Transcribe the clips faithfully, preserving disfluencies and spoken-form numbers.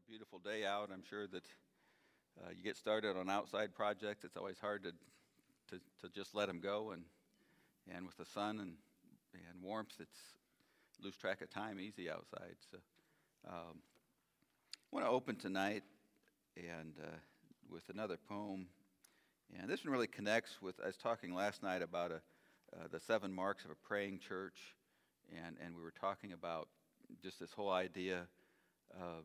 beautiful day out. I'm sure that uh, you get started on outside projects. It's always hard to to, to just let them go, and and with the sun and and warmth, it's lose track of time easy outside. So um, I want to open tonight and uh, with another poem, and this one really connects with. I was talking last night about a, uh, the seven marks of a praying church, and and we were talking about just this whole idea of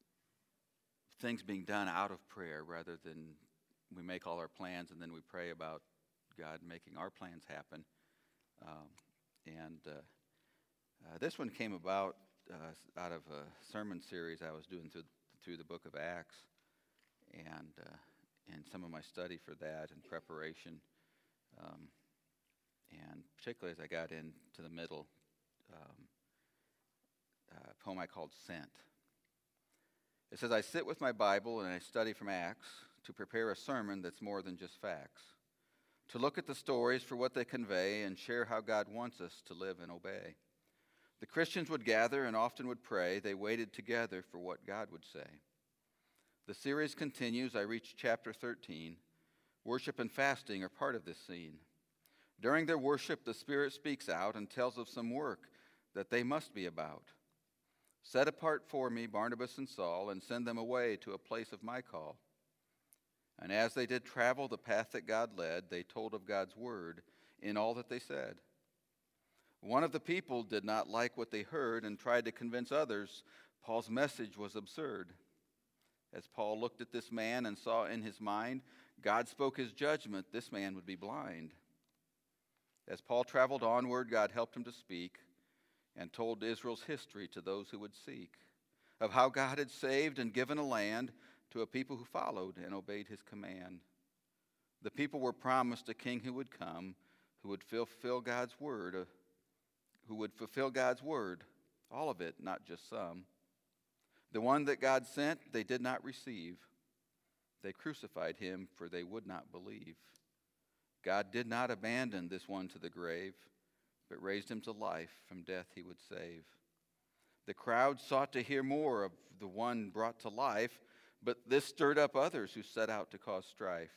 things being done out of prayer rather than we make all our plans and then we pray about God making our plans happen. Um, and uh, uh, this one came about uh, out of a sermon series I was doing through through the book of Acts, and uh, and some of my study for that and preparation, um, and particularly as I got into the middle, um, a poem I called Sent. It says, I sit with my Bible and I study from Acts to prepare a sermon that's more than just facts, to look at the stories for what they convey and share how God wants us to live and obey. The Christians would gather and often would pray. They waited together for what God would say. The series continues. I reach chapter thirteen. Worship and fasting are part of this scene. During their worship, the Spirit speaks out and tells of some work that they must be about. Set apart for me Barnabas and Saul, and send them away to a place of my call. And as they did travel the path that God led, they told of God's word in all that they said. One of the people did not like what they heard and tried to convince others Paul's message was absurd. As Paul looked at this man and saw in his mind God spoke his judgment, this man would be blind. As Paul traveled onward, God helped him to speak and told Israel's history to those who would seek, of how God had saved and given a land to a people who followed and obeyed his command. The people were promised a king who would come, who would fulfill God's word, uh, who would fulfill God's word, all of it, not just some. The one that God sent, they did not receive. They crucified him, for they would not believe. God did not abandon this one to the grave, but raised him to life. From death he would save. The crowd sought to hear more of the one brought to life, but this stirred up others who set out to cause strife.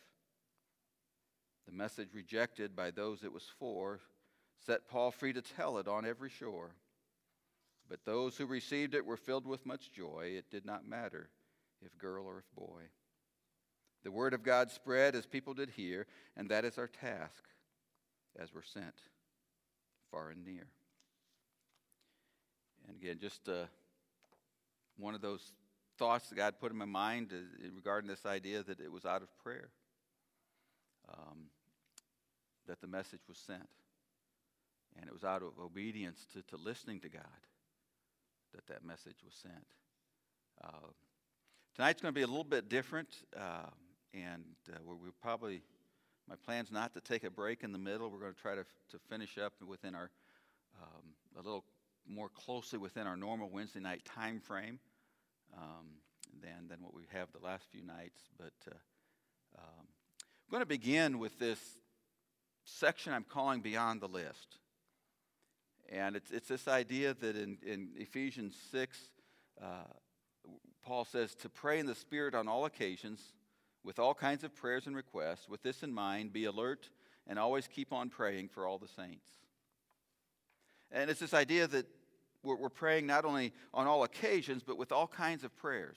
The message rejected by those it was for set Paul free to tell it on every shore. But those who received it were filled with much joy. It did not matter if girl or if boy. The word of God spread as people did hear, and that is our task as we're sent far and near. And again, just uh, one of those thoughts that God put in my mind is, regarding this idea that it was out of prayer um, that the message was sent. And it was out of obedience to, to listening to God that that message was sent. Uh, tonight's going to be a little bit different, uh, and uh, we're, we're probably... My plan's not to take a break in the middle. We're going to try to to finish up within our, um, a little more closely within our normal Wednesday night time frame um, than, than what we have the last few nights. But uh, um, I'm going to begin with this section I'm calling Beyond the List. And it's, it's this idea that in, in Ephesians six, uh, Paul says, to pray in the Spirit on all occasions, with all kinds of prayers and requests. With this in mind, be alert and always keep on praying for all the saints. And it's this idea that we're, we're praying not only on all occasions, but with all kinds of prayers.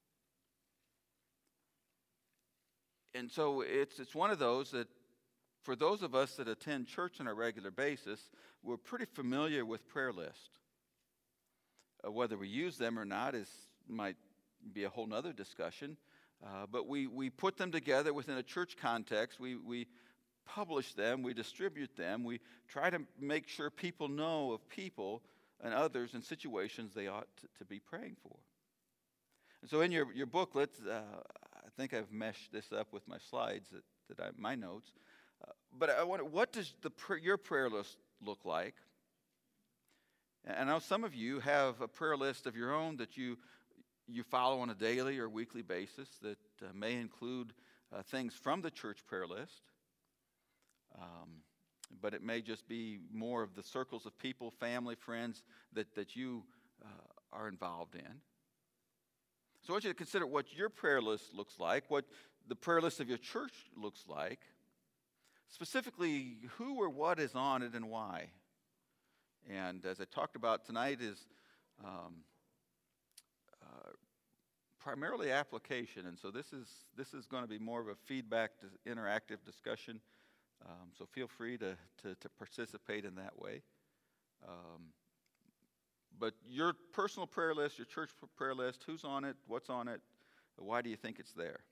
And so it's it's one of those that, for those of us that attend church on a regular basis, we're pretty familiar with prayer lists. Uh, whether we use them or not is might be a whole nother discussion. Uh, but we, we put them together within a church context. We, we publish them. We distribute them. We try to make sure people know of people and others in situations they ought to, to be praying for. And so in your, your booklets, uh, I think I've meshed this up with my slides, that, that I, my notes. Uh, but I wonder, what does the your prayer list look like? And I know some of you have a prayer list of your own that you you follow on a daily or weekly basis that uh, may include uh, things from the church prayer list. Um, but it may just be more of the circles of people, family, friends that, that you uh, are involved in. So I want you to consider what your prayer list looks like, what the prayer list of your church looks like. Specifically, who or what is on it and why. And as I talked about tonight is um, uh, primarily application. And so this is this is going to be more of a feedback, interactive discussion. Um, so feel free to, to, to participate in that way. Um, but your personal prayer list, your church prayer list, who's on it, what's on it, why do you think it's there?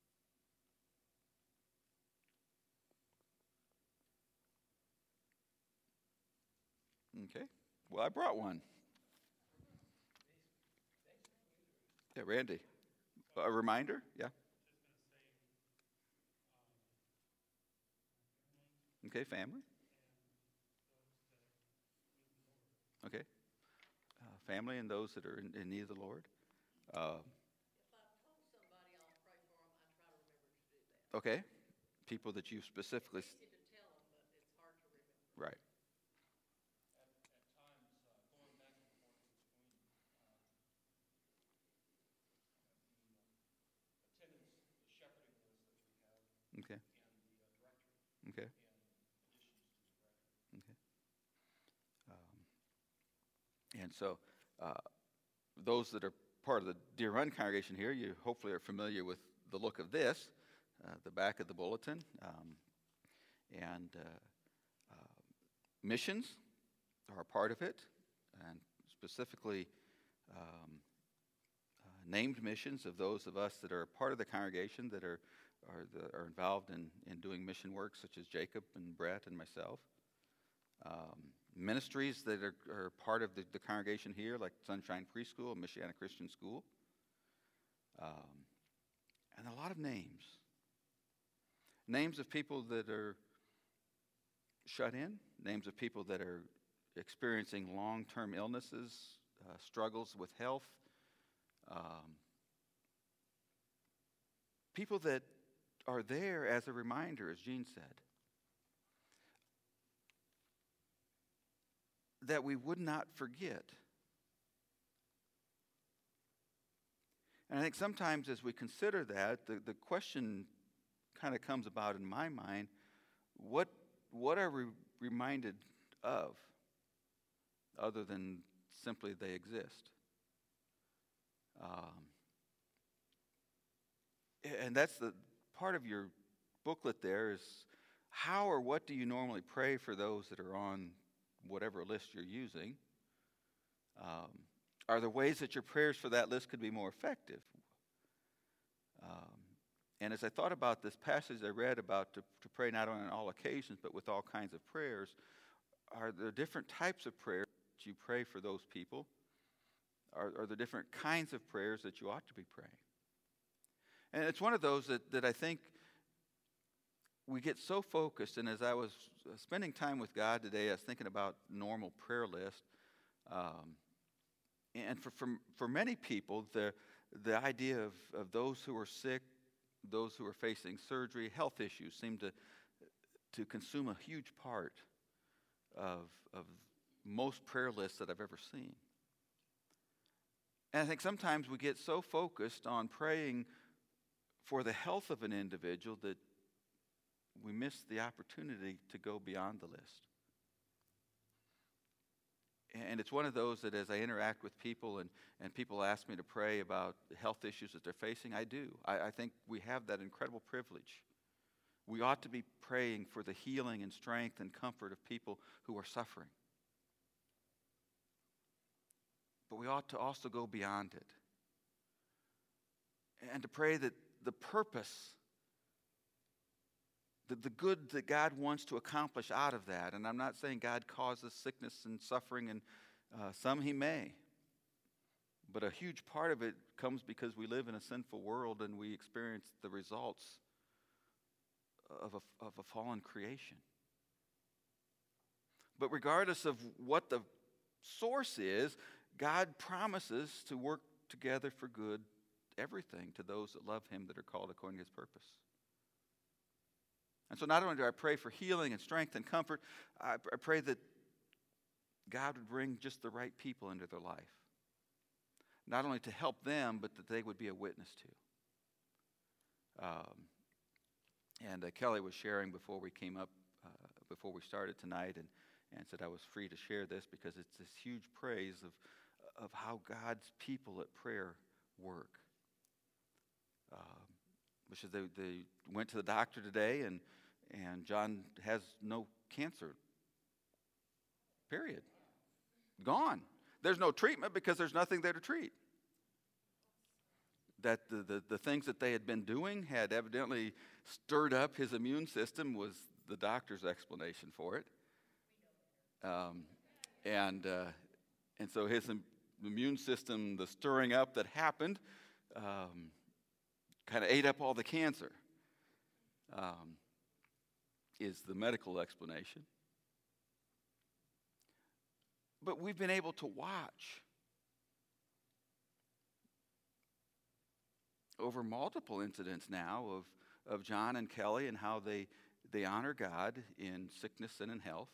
Okay. Well, I brought one. Yeah, Randy. A reminder? Yeah. Okay, family. Okay. Uh, family and those that are in, in need of the Lord. Uh, okay. People that you specifically. Right. Okay. Okay. Okay. Um, and so, uh, those that are part of the Deer Run congregation here, you hopefully are familiar with the look of this, uh, the back of the bulletin, um, and uh, uh, missions are a part of it, and specifically um, uh, named missions of those of us that are a part of the congregation that are are, the, are involved in, in doing mission work, such as Jacob and Brett and myself. Um, ministries that are, are part of the, the congregation here, like Sunshine Preschool and Michiana Christian School. Um, and a lot of names. Names of people that are shut in, names of people that are experiencing long-term illnesses, uh, struggles with health, um, people that are there as a reminder, as Gene said, that we would not forget. And I think sometimes as we consider that, the, the question kind of comes about in my mind, what, what are we reminded of other than simply they exist? Um, and that's the part of your booklet there is how or what do you normally pray for those that are on whatever list you're using? Um, are there ways that your prayers for that list could be more effective? Um, and as I thought about this passage I read about to, to pray not only on all occasions but with all kinds of prayers, are there different types of prayers that you pray for those people? Are, are there different kinds of prayers that you ought to be praying? And it's one of those that, that I think we get so focused, and as I was spending time with God today, I was thinking about normal prayer list. Um, and for, for, for many people, the, the idea of, of those who are sick, those who are facing surgery, health issues seem to, to consume a huge part of, of most prayer lists that I've ever seen. And I think sometimes we get so focused on praying for the health of an individual that we miss the opportunity to go beyond the list. And it's one of those that as I interact with people and, and people ask me to pray about the health issues that they're facing, I do. I, I think we have that incredible privilege. We ought to be praying for the healing and strength and comfort of people who are suffering. But we ought to also go beyond it. And to pray that the purpose, the, the good that God wants to accomplish out of that, and I'm not saying God causes sickness and suffering, and uh, some He may, but a huge part of it comes because we live in a sinful world and we experience the results of a, of a fallen creation. But regardless of what the source is, God promises to work together for good everything to those that love Him that are called according to His purpose. And so not only do I pray for healing and strength and comfort, I, I pray that God would bring just the right people into their life. not only to help them, but that they would be a witness to. Um, and uh, Kelly was sharing before we came up, uh, before we started tonight, and, and said I was free to share this because it's this huge praise of, of how God's people at prayer work. Um, which is they, they went to the doctor today, and, and John has no cancer. Period. Gone. There's no treatment because there's nothing there to treat. That the, the, the things that they had been doing had evidently stirred up his immune system was the doctor's explanation for it. Um, and, uh, and so his im- immune system, the stirring up that happened, um, kind of ate up all the cancer, um, is the medical explanation. But we've been able to watch over multiple incidents now of, of John and Kelly and how they, they honor God in sickness and in health.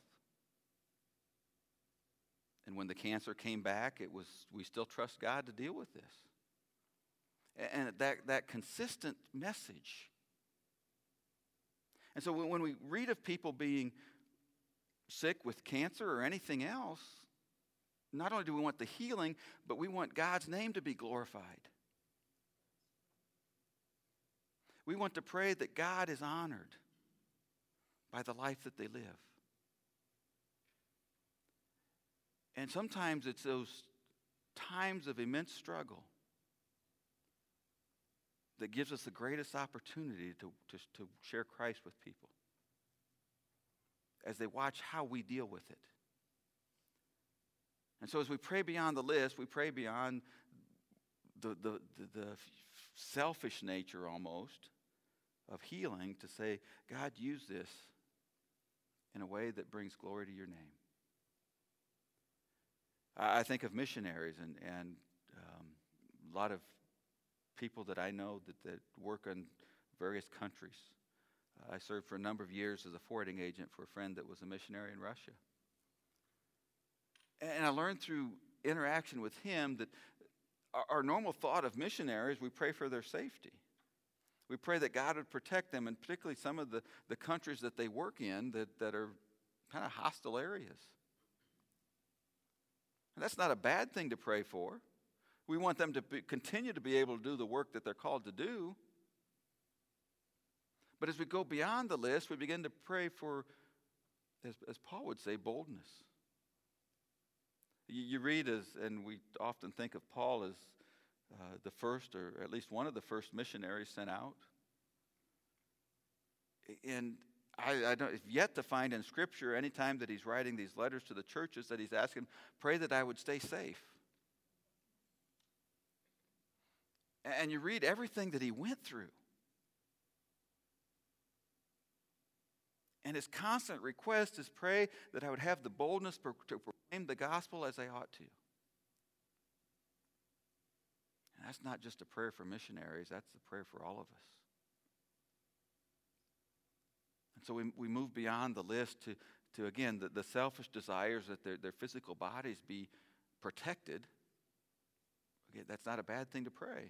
And when the cancer came back, it was, we still trust God to deal with this. And that, that consistent message. And so when, when we read of people being sick with cancer or anything else, not only do we want the healing, but we want God's name to be glorified. We want to pray that God is honored by the life that they live. And sometimes it's those times of immense struggle that gives us the greatest opportunity to, to, to share Christ with people as they watch how we deal with it. And so as we pray beyond the list, we pray beyond the, the, the, the selfish nature almost of healing to say, God, use this in a way that brings glory to your name. I, I think of missionaries and, and um, a lot of people that I know that, that work in various countries. Uh, I served for a number of years as a forwarding agent for a friend that was a missionary in Russia. And I learned through interaction with him that our, our normal thought of missionaries, we pray for their safety. We pray that God would protect them, and particularly some of the, the countries that they work in that, that are kind of hostile areas. And that's not a bad thing to pray for. We want them to be, continue to be able to do the work that they're called to do. But as we go beyond the list, we begin to pray for, as, as Paul would say, boldness. You, you read as, and we often think of Paul as Uh, the first, or at least one of the first missionaries sent out. And I, I don't, I've yet to find in Scripture any time that he's writing these letters to the churches that he's asking, pray that I would stay safe. And you read everything that he went through. And his constant request is pray that I would have the boldness to proclaim the gospel as I ought to. That's not just a prayer for missionaries, that's a prayer for all of us. And so we, we move beyond the list to, to again, the, the selfish desires that their, their physical bodies be protected. Okay, that's not a bad thing to pray.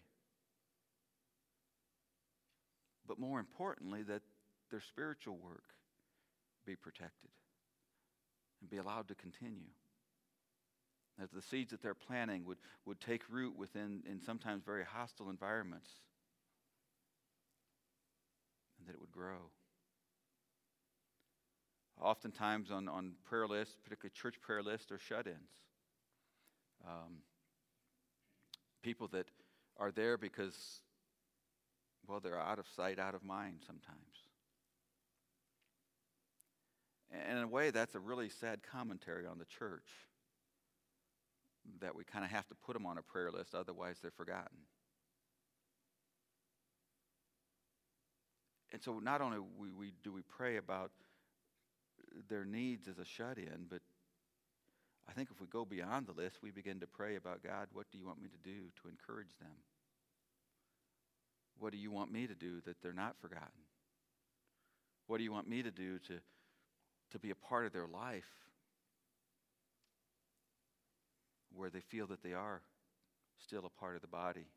But more importantly, that their spiritual work be protected and be allowed to continue. That the seeds that they're planting would, would take root within in sometimes very hostile environments. And that it would grow. Oftentimes on, on prayer lists, particularly church prayer lists, are shut-ins. Um, people that are there because, well, they're out of sight, out of mind sometimes. And in a way, that's a really sad commentary on the church. That we kind of have to put them on a prayer list, otherwise they're forgotten. And so not only we, we do we pray about their needs as a shut-in, but I think if we go beyond the list, we begin to pray about, God, what do you want me to do to encourage them? What do you want me to do that they're not forgotten? What do you want me to do to, to be a part of their life where they feel that they are still a part of the body.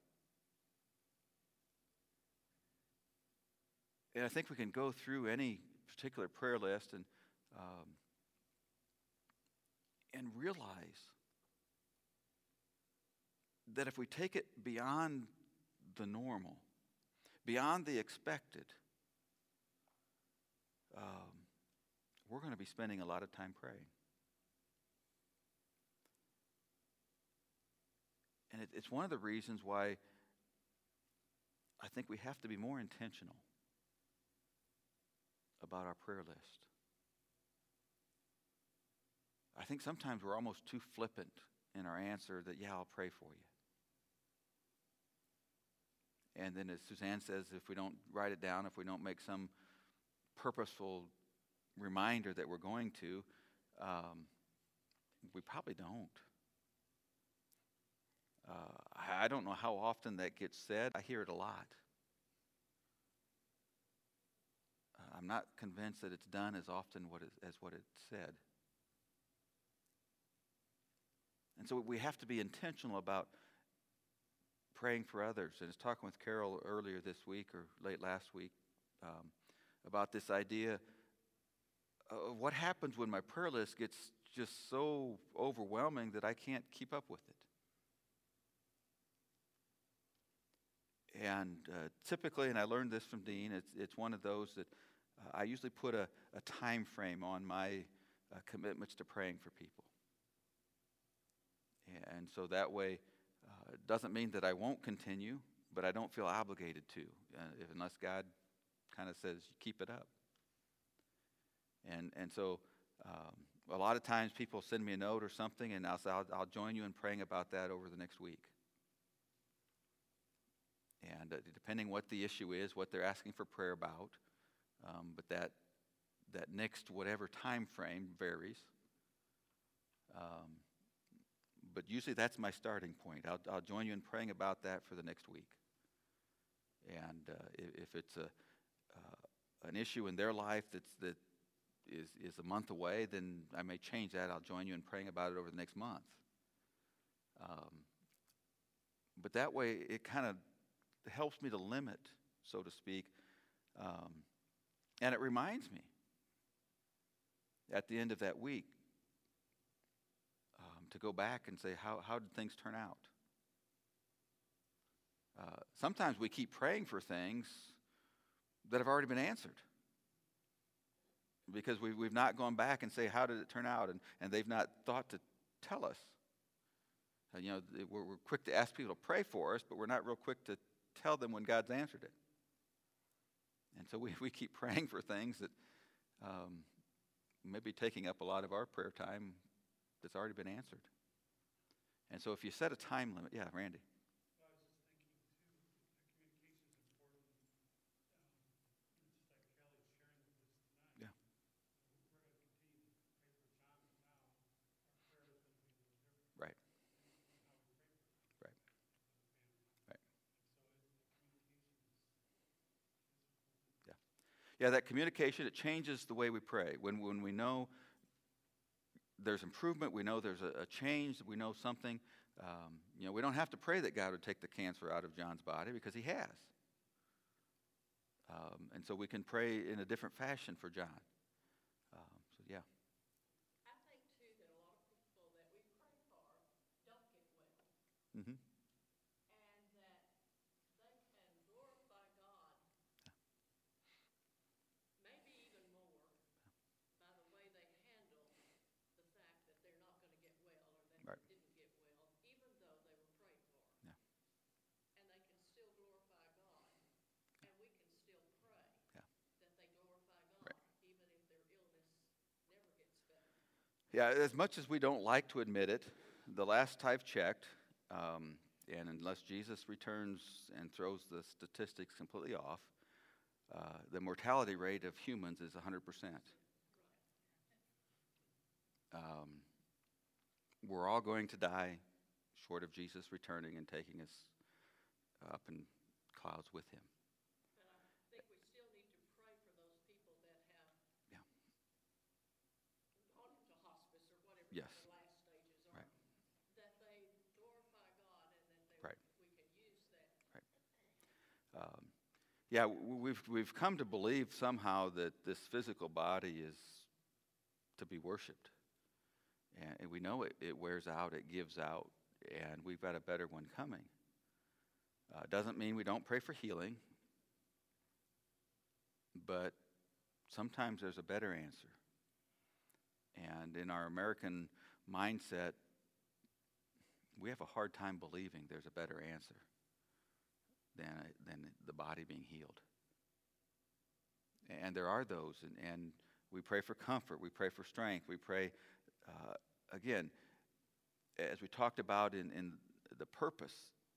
And I think we can go through any particular prayer list and um, and realize that if we take it beyond the normal, beyond the expected, um, we're going to be spending a lot of time praying. And it, it's one of the reasons why I think we have to be more intentional about our prayer list. I think sometimes we're almost too flippant in our answer that, yeah, I'll pray for you. And then as Suzanne says, if we don't write it down, if we don't make some purposeful reminder that we're going to, um, we probably don't. Uh, I don't know how often that gets said. I hear it a lot. Uh, I'm not convinced that it's done as often what it, as what it's said. And so we have to be intentional about praying for others. And I was talking with Carol earlier this week or late last week um, about this idea of what happens when my prayer list gets just so overwhelming that I can't keep up with it. And uh, typically, and I learned this from Dean, it's, it's one of those that uh, I usually put a, a time frame on my uh, commitments to praying for people. And so that way, uh, it doesn't mean that I won't continue, but I don't feel obligated to, uh, if, unless God kind of says, keep it up. And and so um, a lot of times people send me a note or something, and I'll say, I'll, I'll join you in praying about that over the next week. And uh, depending what the issue is, what they're asking for prayer about, um, but that that next whatever time frame varies. Um, But usually that's my starting point. I'll, I'll join you in praying about that for the next week. And uh, if, if it's a uh, an issue in their life that's that is is a month away, then I may change that. I'll join you in praying about it over the next month. Um, but that way, it kind of helps me to limit, so to speak, um, and it reminds me at the end of that week to go back and say, how, how did things turn out? Uh, sometimes we keep praying for things that have already been answered because we, we've not gone back and say, how did it turn out? And, and they've not thought to tell us. Uh, you know, we're, we're quick to ask people to pray for us, but we're not real quick to tell them when God's answered it. And so we, we keep praying for things that um, may be taking up a lot of our prayer time that's already been answered. And so if you set a time limit, yeah, Randy. Well, I was just thinking, too, communication is important. Um, just like Kelly's sharing with us tonight. Yeah. We're going to continue to pray for John, but now our prayer is going to be a little different. Right. Depending on how we pray for him. Right. Right. And so it, the communication is, is Yeah. Yeah, that communication, it changes the way we pray. When when we know there's improvement, we know there's a, a change, we know something. Um, you know, we don't have to pray that God would take the cancer out of John's body because he has. Um, and so we can pray in a different fashion for John. Um, so, yeah. I think, too, that a lot of people that we pray for don't get well. Mm-hmm. And that they can glorify God maybe even more by the way they handle the fact that they're not going to get well or that Right. they didn't get well, even though they were prayed for. Yeah. And they can still glorify God, and we can still pray Yeah. that they glorify God, Right. even if their illness never gets better. Yeah, as much as we don't like to admit it, the last I've checked, um, and unless Jesus returns and throws the statistics completely off, uh, the mortality rate of humans is one hundred percent. Um, we're all going to die short of Jesus returning and taking us up in clouds with him. But I think we still need to pray for those people that have Yeah. gone into hospice or whatever Yes. the last stages are. Right. That they glorify God and that yeah, w- we've, we've come to believe somehow that this physical body is to be worshiped. And, and we know it, it wears out, it gives out, and we've got a better one coming. Uh, doesn't mean we don't pray for healing, but sometimes there's a better answer. And in our American mindset, we have a hard time believing there's a better answer than, than the body being healed. And there are those, and, and we pray for comfort, we pray for strength, we pray, uh, again, as we talked about in, in the purpose,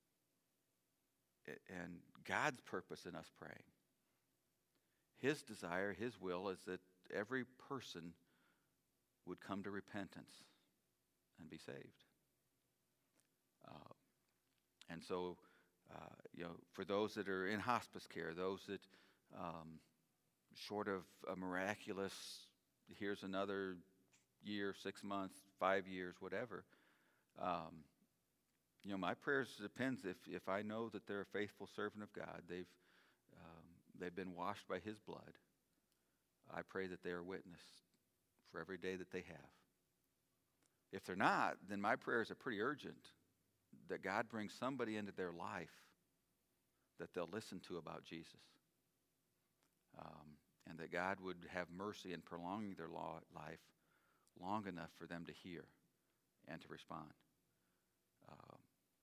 and God's purpose in us praying. His desire, His will is that every person would come to repentance and be saved. Uh, and so, uh, you know, for those that are in hospice care, those that, um, short of a miraculous, here's another year, six months, five years, whatever, um, you know, my prayers depends if, if I know that they're a faithful servant of God, they've um, they've been washed by His blood. I pray that they are witness for every day that they have. If they're not, then my prayers are pretty urgent that God brings somebody into their life that they'll listen to about Jesus, um, and that God would have mercy in prolonging their law, life long enough for them to hear and to respond. Um,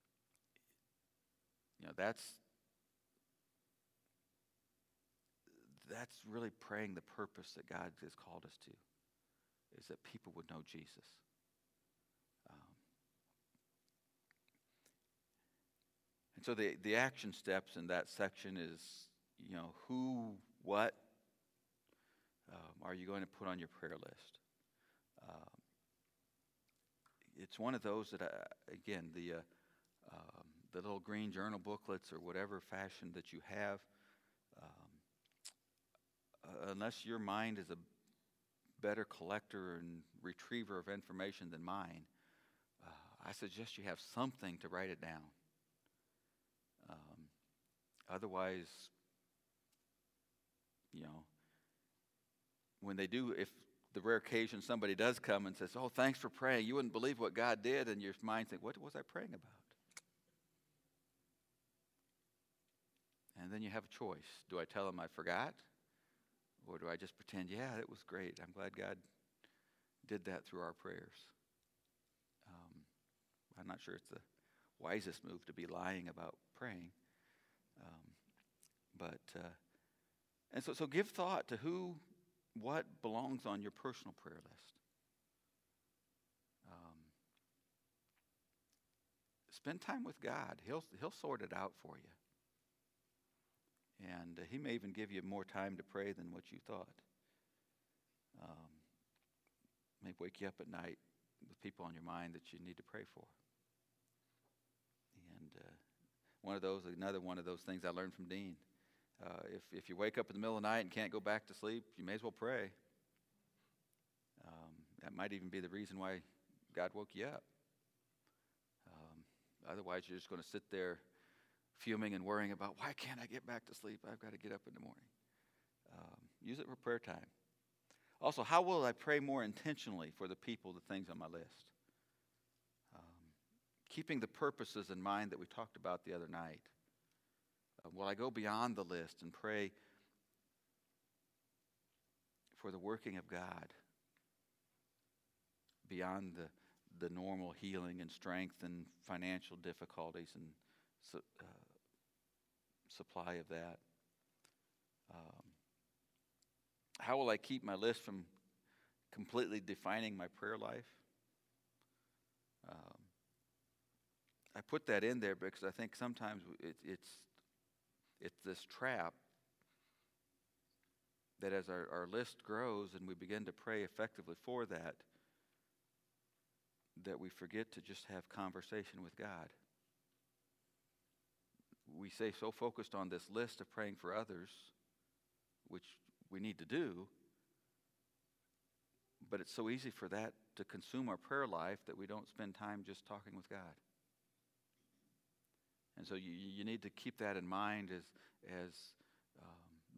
You know, that's that's really praying the purpose that God has called us to, is that people would know Jesus. Um, and so the, the action steps in that section is, you know, who, what um, are you going to put on your prayer list? Um, it's one of those that, I, again, the... Uh, um, the little green journal booklets or whatever fashion that you have, um, uh, unless your mind is a better collector and retriever of information than mine, uh, I suggest you have something to write it down. Um, otherwise, you know, when they do, if the rare occasion somebody does come and says, oh, thanks for praying, you wouldn't believe what God did, and your mind thinks, what was I praying about? And then you have a choice. Do I tell them I forgot? Or do I just pretend, yeah, it was great. I'm glad God did that through our prayers. Um, I'm not sure it's the wisest move to be lying about praying. Um, but, uh, and so, so give thought to who, what belongs on your personal prayer list. Um, spend time with God. He'll, he'll sort it out for you. And uh, He may even give you more time to pray than what you thought. Um, may wake you up at night with people on your mind that you need to pray for. And uh, one of those, another one of those things I learned from Dean. Uh, if, if you wake up in the middle of the night and can't go back to sleep, you may as well pray. Um, that might even be the reason why God woke you up. Um, otherwise, you're just going to sit there fuming and worrying about, why can't I get back to sleep? I've got to get up in the morning. Um, use it for prayer time. Also, how will I pray more intentionally for the people, the things on my list? Um, keeping the purposes in mind that we talked about the other night. Uh, will I go beyond the list and pray for the working of God beyond the, the normal healing and strength and financial difficulties and su- uh, supply of that? Um, how will I keep my list from completely defining my prayer life? Um, I put that in there because I think sometimes it, it's it's this trap that as our, our list grows and we begin to pray effectively for that, that we forget to just have conversation with God. We stay so focused on this list of praying for others, which we need to do, but it's so easy for that to consume our prayer life that we don't spend time just talking with God. And so you, you need to keep that in mind as, as uh,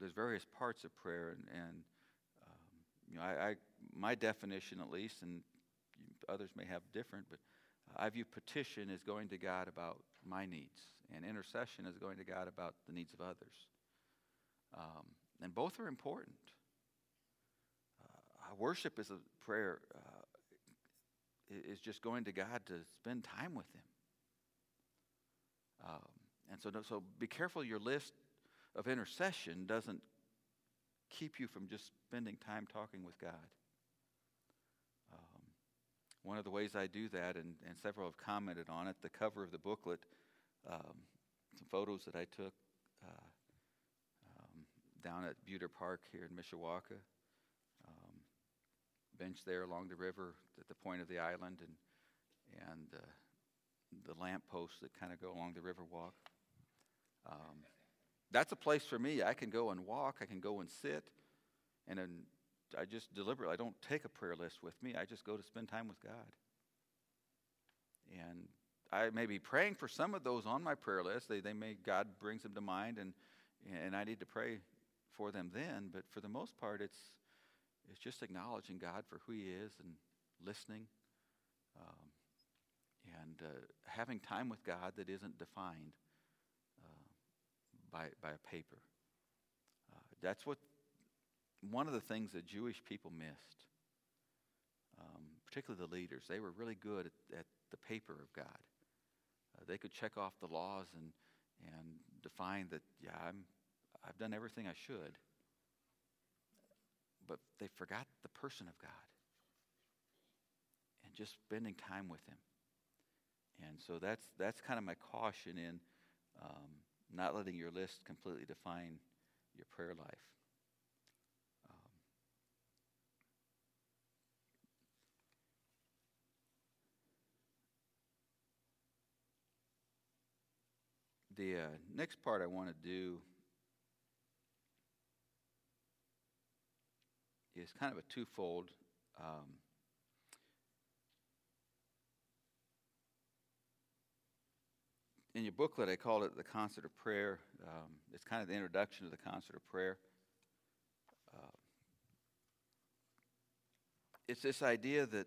there's various parts of prayer, and, and um, you know, I, I my definition at least, and others may have different, but I view petition as going to God about my needs, and intercession as going to God about the needs of others. Um, and both are important. Uh, worship is a prayer, uh, is just going to God to spend time with Him. Um, and so, so be careful your list of intercession doesn't keep you from just spending time talking with God. Um, one of the ways I do that, and, and several have commented on it, the cover of the booklet, um, some photos that I took uh, um, down at Buter Park here in Mishawaka, um, bench there along the river at the point of the island, and and uh, the lamp posts that kind of go along the river walk. Um, that's a place for me. I can go and walk. I can go and sit, and then I just deliberately, I don't take a prayer list with me. I just go to spend time with God. And I may be praying for some of those on my prayer list. They, they may, God brings them to mind, and and I need to pray for them then. But for the most part, it's it's just acknowledging God for who He is and listening, um, and uh, having time with God that isn't defined uh, by by a paper. Uh, that's what one of the things that Jewish people missed, um, particularly the leaders. They were really good at, at the paper of God. Uh, they could check off the laws and and define that, yeah, I'm I've done everything I should. But they forgot the person of God and just spending time with Him. And so that's that's kind of my caution in um, not letting your list completely define your prayer life. Um, the uh, next part I want to do is kind of a twofold. Um, in your booklet, I called it the Concert of Prayer. Um, it's kind of the introduction to the Concert of Prayer. Uh, it's this idea that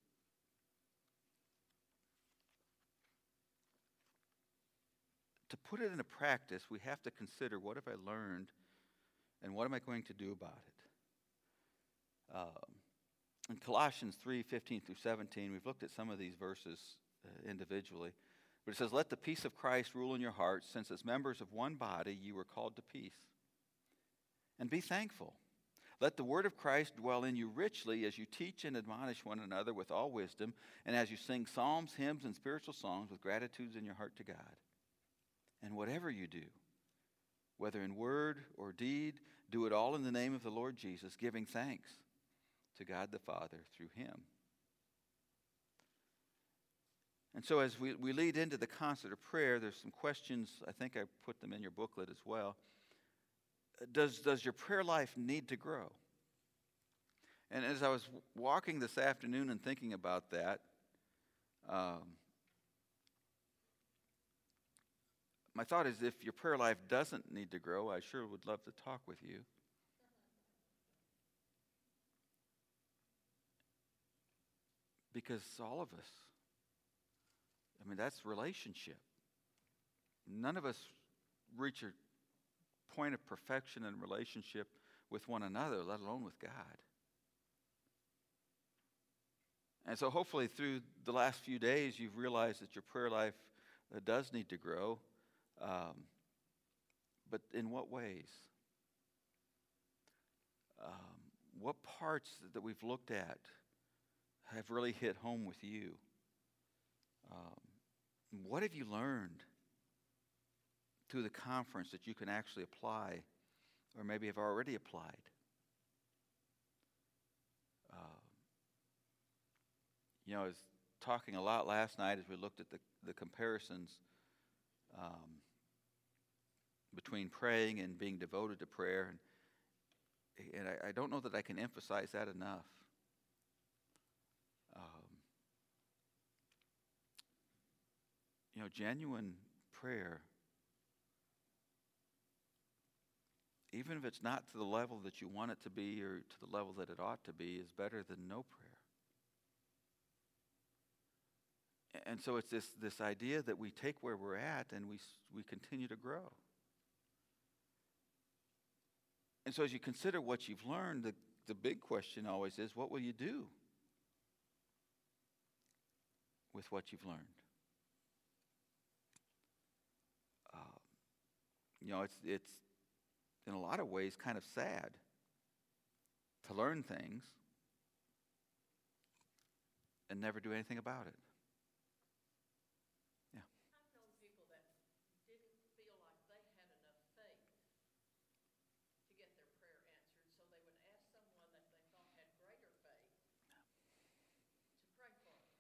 to put it into practice, we have to consider, what have I learned, and what am I going to do about it? Um, in Colossians three, fifteen through seventeen, we've looked at some of these verses uh, individually, but it says, "Let the peace of Christ rule in your hearts, since as members of one body you were called to peace. And be thankful. Let the word of Christ dwell in you richly as you teach and admonish one another with all wisdom, and as you sing psalms, hymns, and spiritual songs with gratitudes in your heart to God. And whatever you do, whether in word or deed, do it all in the name of the Lord Jesus, giving thanks to God the Father through Him." And so as we, we lead into the concert of prayer, there's some questions. I think I put them in your booklet as well. Does, does your prayer life need to grow? And as I was walking this afternoon and thinking about that, um, my thought is, if your prayer life doesn't need to grow, I sure would love to talk with you. Because all of us, I mean, that's relationship. None of us reach a point of perfection in relationship with one another, let alone with God. And so hopefully through the last few days, you've realized that your prayer life uh, does need to grow. Um, but in what ways? Um, what parts that we've looked at have really hit home with you? Um, what have you learned through the conference that you can actually apply, or maybe have already applied? Um, you know, I was talking a lot last night as we looked at the, the comparisons um, between praying and being devoted to prayer. And, and I, I don't know that I can emphasize that enough. Um, you know, genuine prayer even if it's not to the level that you want it to be or to the level that it ought to be, is better than no prayer. And so it's this, this idea that we take where we're at and we, we continue to grow. And so as you consider what you've learned, the, the big question always is, what will you do with what you've learned? Uh, you know, it's, it's in a lot of ways kind of sad to learn things and never do anything about it. Yeah. I've known people that didn't feel like they had enough faith to get their prayer answered, so they would ask someone that they thought had greater faith to pray for them.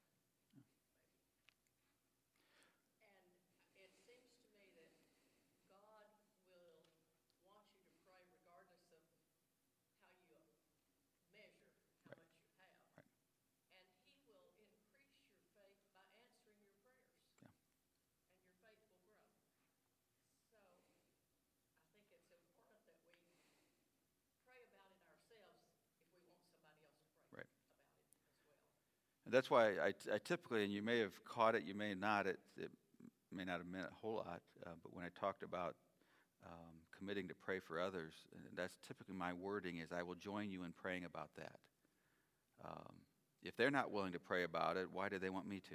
And it seems to me that God will want you to pray regardless of how you measure how Right. much you have. Right. And he will increase your faith by answering your prayers. Yeah. And your faith will grow. So I think it's important that we pray about it ourselves if we want somebody else to pray Right. about it as well. And that's why I, I typically, and you may have caught it, you may not, it, it may not have meant a whole lot, uh, but when I talked about um, committing to pray for others, and that's typically my wording is, I will join you in praying about that. Um, if they're not willing to pray about it, why do they want me to?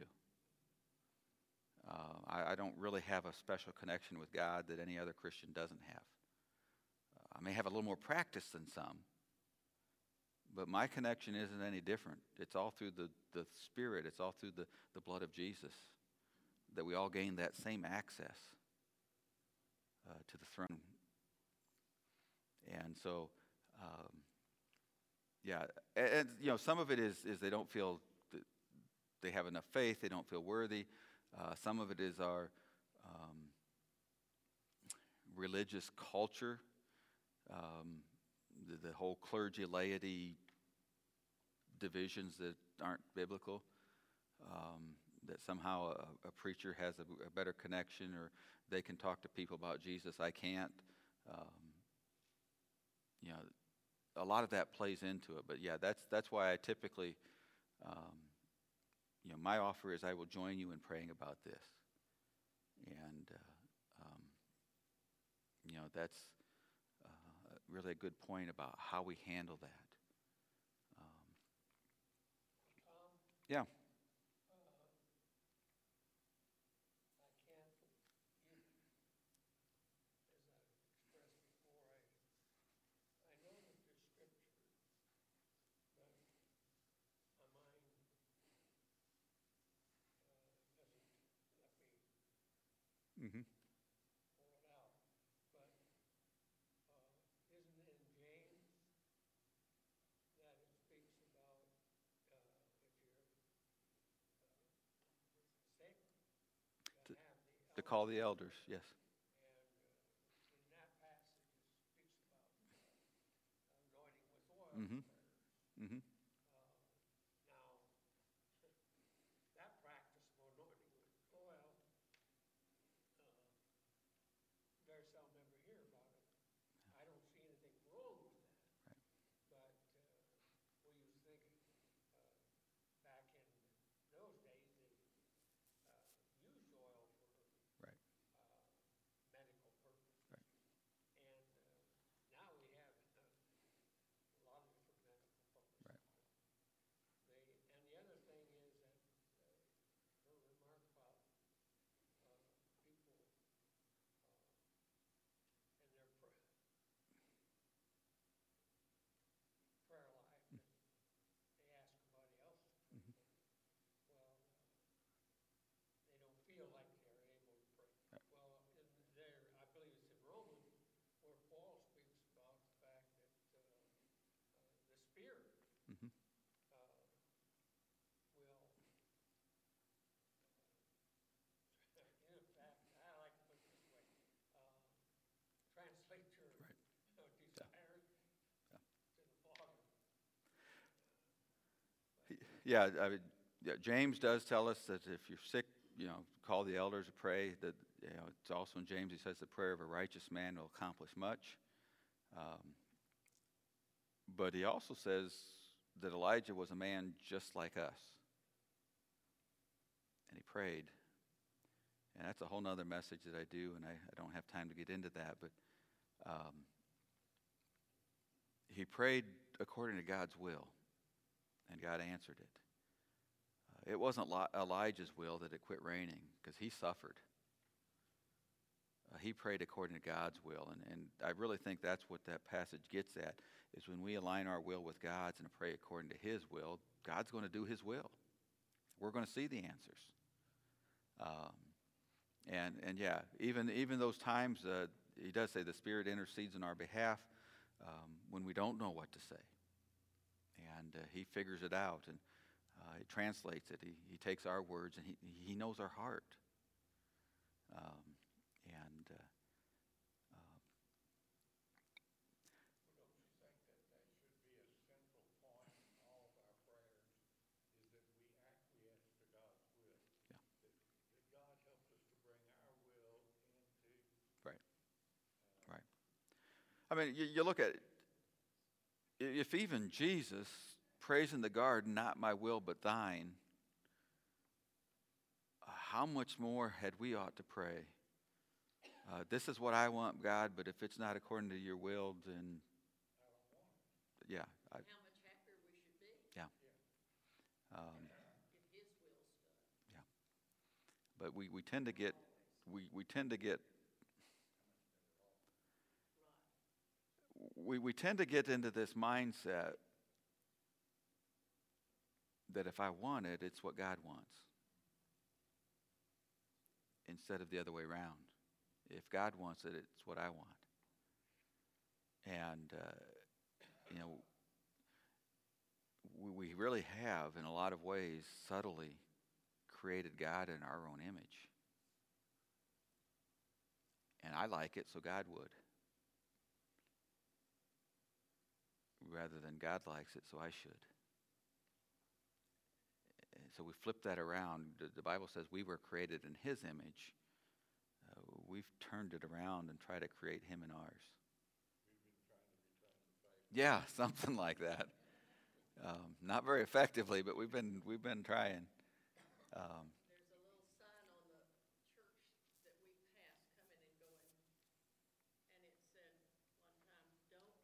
Uh, I, I don't really have a special connection with God that any other Christian doesn't have. Uh, I may have a little more practice than some, but my connection isn't any different. It's all through the, the Spirit. It's all through the, the blood of Jesus that we all gain that same access uh, to the throne. And so, um, yeah, and, and, you know, some of it is, is they don't feel that they have enough faith. They don't feel worthy. Uh, some of it is our um, religious culture, um, the, the whole clergy laity divisions that aren't biblical, um, that somehow a, a preacher has a, a better connection or they can talk to people about Jesus. I can't. Um, you know, a lot of that plays into it. But yeah, that's that's why I typically, um, you know, my offer is I will join you in praying about this. And, uh, um, you know, that's uh, really a good point about how we handle that. Um, Tom, yeah. uh, I can't, you, as I expressed before, I, I know that there's scripture, but my mind, uh, doesn't let me Mm-hmm. pull it out. But, uh, isn't it in James that it speaks about, uh, if you're, uh, sick, To- to have the To call the elders. elders, yes. And uh, in that passage, it speaks about uh, anointing with oil Mhm. prayers. Mm-hmm. Uh, Now, that practice of anointing with oil, uh, very seldom ever hear about it. I don't see anything wrong with that. Right. But uh, we used to think, uh, back in those days, they uh, used oil for Right. uh, medical purposes. Right. And uh, now we have uh, a lot of different medical purposes. Right. They, and the other thing is that uh, her remark about uh, people uh, and their prayer, prayer life, and they ask somebody else to pray Mhm. for them. Well, uh, they don't feel like they're able to pray. Right. Well, in there, I believe it's in Romans where Paul speaks about the fact that uh, uh, the Spirit Mm-hmm. uh, will, uh, in fact, I like to put it this way, uh, translate your Right. uh, desires Yeah. to the Father. Yeah, I mean, yeah, James does tell us that if you're sick, you know, call the elders to pray. That, you know, it's also in James, he says the prayer of a righteous man will accomplish much. Um, but he also says that Elijah was a man just like us. And he prayed. And that's a whole nother message that I do, and I, I don't have time to get into that. But um, he prayed according to God's will, and God answered it. Uh, it wasn't Li- Elijah's will that it quit raining, because he suffered. Uh, he prayed according to God's will, and, and I really think that's what that passage gets at, is when we align our will with God's and pray according to his will, God's going to do his will. We're going to see the answers. Um, and and yeah, even even those times, uh, he does say the Spirit intercedes on our behalf um, when we don't know what to say. And uh, he figures it out, and uh, he translates it. He, he takes our words, and he, he knows our heart. Um, and uh, um, Well, don't you think that that should be a central point in all of our prayers, is that we acquiesce to God's will? Yeah. That, that God helps us to bring our will into, right, right. I mean, you, you look at it. If even Jesus prays in the garden, "Not my will but thine," uh, how much more had we ought to pray? Uh, this is what I want, God, but if it's not according to your will, then yeah, I, How much happier we should be yeah. Um, if his will's done. but we, we tend to get we, we tend to get we, we tend to get into this mindset that if I want it, it's what God wants, instead of the other way around. If God wants it, it's what I want. And, uh, you know, we, we really have, in a lot of ways, subtly created God in our own image. And I like it, so God would. Rather than God likes it, so I should. And so we flip that around. The, the Bible says we were created in his image. Uh, we've turned it around and tried to create him in ours. Yeah, something like that. Um, not very effectively, but we've been we've been trying. Um, There's a little sign on the church that we passed coming and going, and it said one time, don't,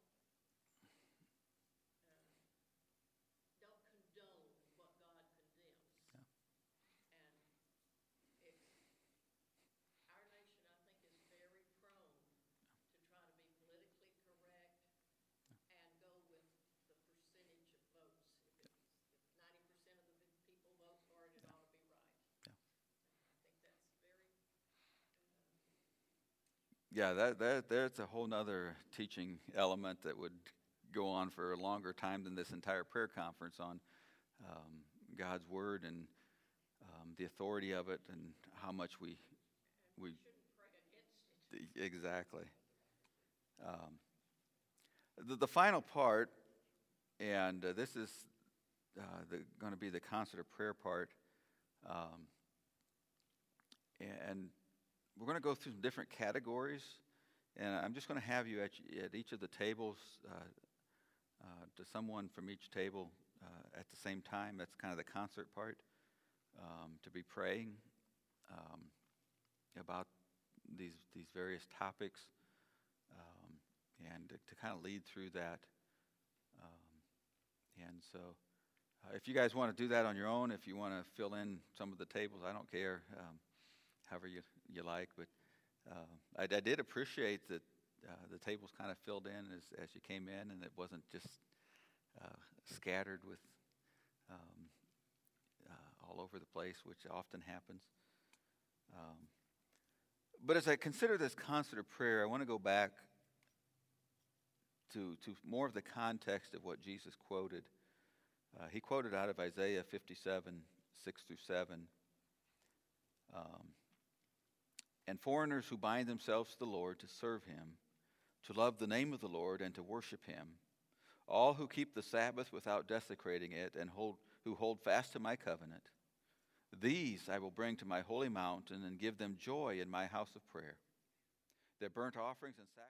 uh, don't condone what God condemns. Yeah. And it's, our nation, I think, is very prone to try to be politically correct and go with the percentage of votes. If it's, if ninety percent of the people vote for it, it ought to be right. Yeah. I think that's very, yeah, that that that's a whole nother teaching element that would go on for a longer time than this entire prayer conference on um, God's word and um, the authority of it and how much we we shouldn't pray against it. exactly. Um, the, the final part, and uh, this is uh, going to be the concert of prayer part, um, and we're going to go through some different categories, and I'm just going to have you at, at each of the tables, uh, uh, to someone from each table uh, at the same time. That's kind of the concert part, um, to be praying um, about these these various topics, um, and to, to kind of lead through that. Um, and so, uh, if you guys want to do that on your own, if you want to fill in some of the tables, I don't care. Um, however you, you like, but uh, I, I did appreciate that uh, the tables kind of filled in as, as you came in, and it wasn't just uh, scattered with um, uh, all over the place, which often happens. Um, but as I consider this concert of prayer, I want to go back to, to more of the context of what Jesus quoted. Uh, he quoted out of Isaiah fifty-seven, six through seven. Um, And foreigners who bind themselves to the Lord to serve him, to love the name of the Lord and to worship him, all who keep the Sabbath without desecrating it and hold, who hold fast to my covenant, these I will bring to my holy mountain and give them joy in my house of prair. Their burnt offerings and sacrifices